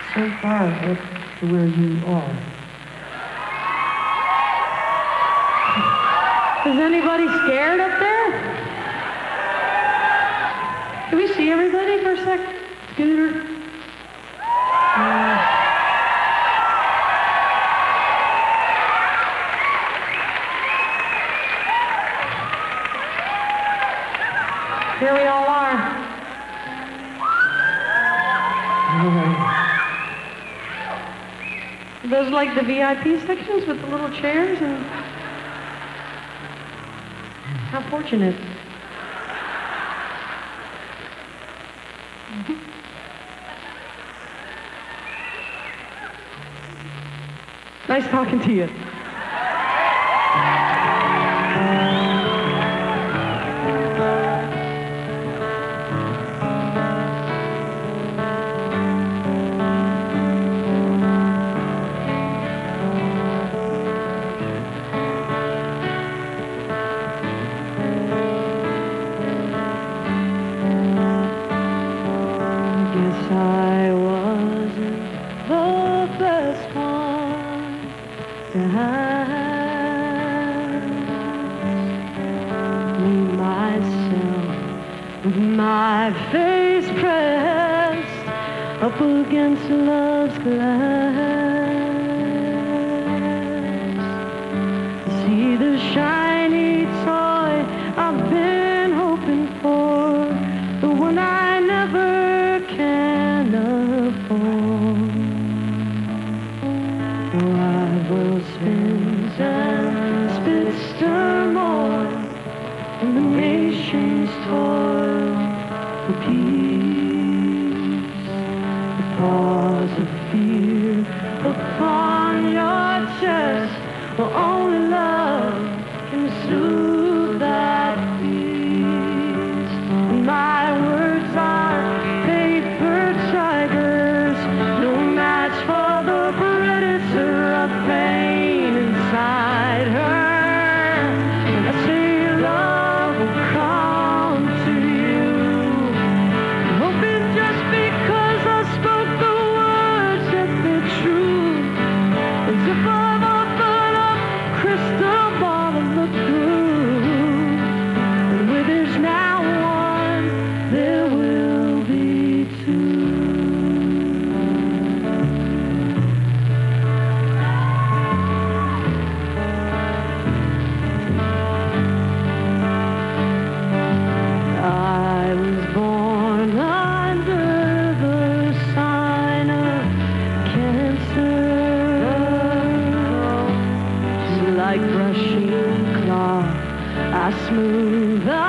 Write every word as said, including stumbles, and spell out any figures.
so far up to where you are. Is anybody scared up there? Can we see everybody for a sec? Scooter? Uh, here we all are. Those like the V I P sections with the little chairs and how fortunate. Nice talking to you. I wasn't the best one to have me, myself, with my face pressed up against love's glass. See the shiny toy I've been hoping for, the one I never can afford. Oh, I will spend and spitster more in the nation's toil for peace. The paws of fear upon your chest, well, only love can soothe that beast. And my words are paper tigers, no match for the predator of pain inside her. And I say love will come to you, hoping just because I spoke the words that they're true. As if I've opened up a crystal ball and looked through, and where there's now one, there will be two. I was born under the sign of Cancer. Just like brushing cloth, I smooth out